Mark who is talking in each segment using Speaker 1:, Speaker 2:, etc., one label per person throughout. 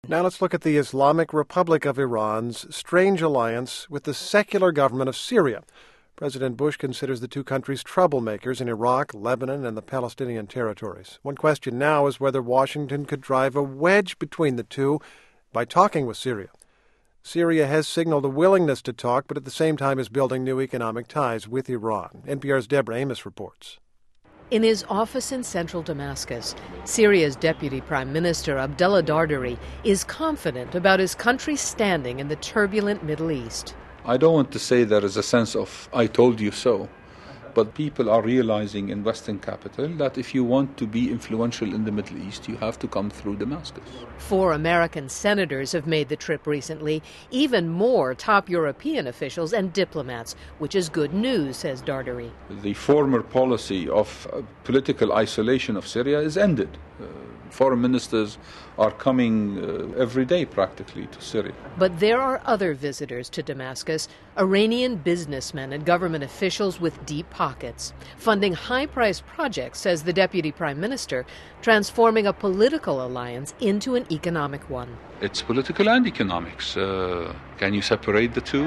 Speaker 1: Now let's look at the Islamic Republic of Iran's strange alliance with the secular government of Syria. President Bush considers the two countries troublemakers in Iraq, Lebanon, and the Palestinian territories. One question now is whether Washington could drive a wedge between the two by talking with Syria. Syria has signaled a willingness to talk, but at the same time is building new economic ties with Iran. NPR's Deborah Amos reports.
Speaker 2: In his office in central Damascus, Syria's Deputy Prime Minister Abdullah Dardari is confident about his country's standing in the turbulent Middle East.
Speaker 3: I don't want to say there is a sense of, I told you so, but people are realizing in Western capital that if you want to be influential in the Middle East, you have to come through Damascus.
Speaker 2: 4 American senators have made the trip recently, even more top European officials and diplomats, which is good news, says Dardari.
Speaker 3: The former policy of political isolation of Syria is ended. Foreign ministers are coming every day practically to Syria.
Speaker 2: But there are other visitors to Damascus, Iranian businessmen and government officials with deep pockets, funding high-priced projects, says the Deputy Prime Minister, transforming a political alliance into an economic one.
Speaker 3: It's political and economics. Can you separate the two?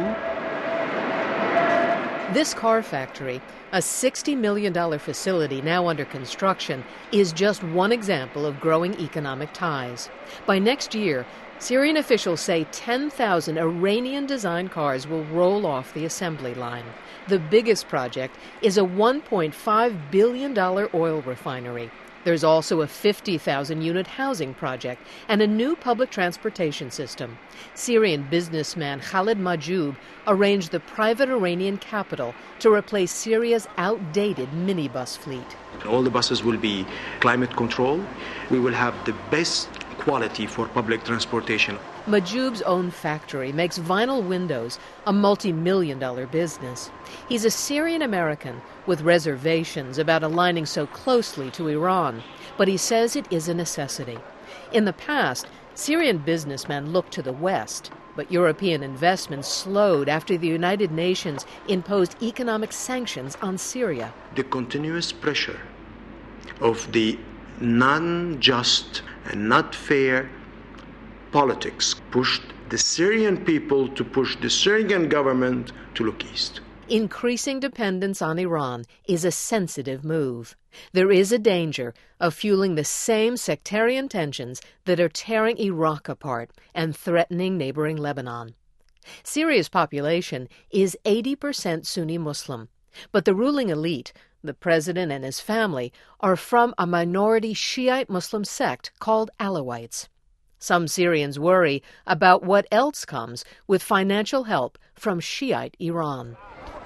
Speaker 2: This car factory, a $60 million facility now under construction, is just one example of growing economic ties. By next year, Syrian officials say 10,000 Iranian-designed cars will roll off the assembly line. The biggest project is a $1.5 billion oil refinery. There's also a 50,000-unit housing project and a new public transportation system. Syrian businessman Khalid Majoub arranged the private Iranian capital to replace Syria's outdated minibus fleet.
Speaker 4: All the buses will be climate controlled. We will have the best quality for public transportation.
Speaker 2: Majoub's own factory makes vinyl windows, a multi-million-dollar business. He's a Syrian-American with reservations about aligning so closely to Iran, but he says it is a necessity. In the past, Syrian businessmen looked to the West, but European investment slowed after the United Nations imposed economic sanctions on Syria.
Speaker 4: The continuous pressure of the non-just and not fair politics pushed the Syrian people to push the Syrian government to look east.
Speaker 2: Increasing dependence on Iran is a sensitive move. There is a danger of fueling the same sectarian tensions that are tearing Iraq apart and threatening neighboring Lebanon. Syria's population is 80% Sunni Muslim, but the ruling elite, the president and his family, are from a minority Shiite Muslim sect called Alawites. Some Syrians worry about what else comes with financial help from Shiite Iran.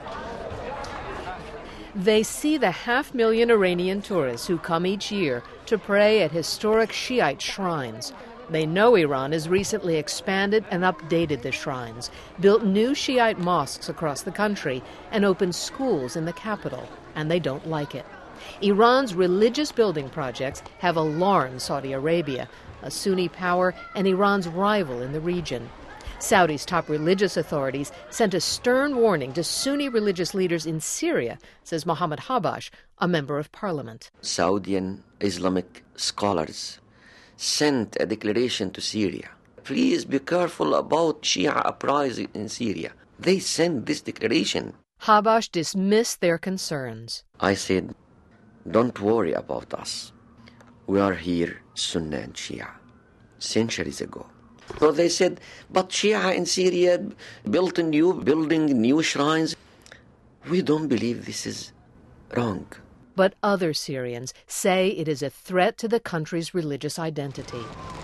Speaker 2: They see the 500,000 Iranian tourists who come each year to pray at historic Shiite shrines. They know Iran has recently expanded and updated the shrines, built new Shiite mosques across the country, and opened schools in the capital, and they don't like it. Iran's religious building projects have alarmed Saudi Arabia, a Sunni power and Iran's rival in the region. Saudi's top religious authorities sent a stern warning to Sunni religious leaders in Syria, says Mohammed Habash, a member of parliament.
Speaker 5: Saudi Islamic scholars sent a declaration to Syria. Please be careful about Shia uprising in Syria. They sent this declaration.
Speaker 2: Habash dismissed their concerns.
Speaker 5: I said, don't worry about us. We are here, Sunni and Shia, centuries ago. So they said, but Shia in Syria built a new building, new shrines. We don't believe this is wrong.
Speaker 2: But other Syrians say it is a threat to the country's religious identity.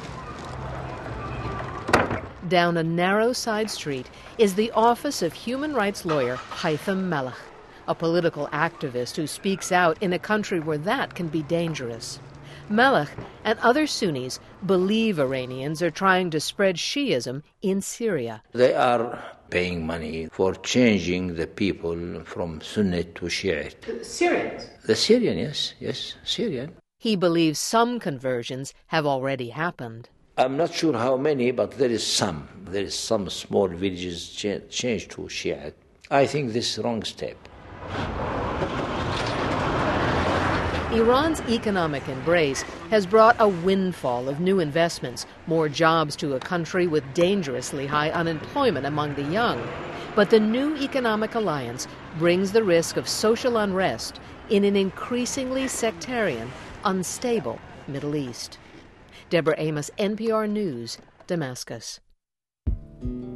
Speaker 2: Down a narrow side street is the office of human rights lawyer Haitham Melech, a political activist who speaks out in a country where that can be dangerous. Melech and other Sunnis believe Iranians are trying to spread Shiism in Syria.
Speaker 6: They are paying money for changing the people from Sunni to Shiite.
Speaker 2: The Syrians?
Speaker 6: The Syrian, yes, Syrian.
Speaker 2: He believes some conversions have already happened.
Speaker 6: I'm not sure how many, but there is some. There is some small villages changed to Shiite. I think this is the wrong step.
Speaker 2: Iran's economic embrace has brought a windfall of new investments, more jobs to a country with dangerously high unemployment among the young. But the new economic alliance brings the risk of social unrest in an increasingly sectarian, unstable Middle East. Deborah Amos, NPR News, Damascus.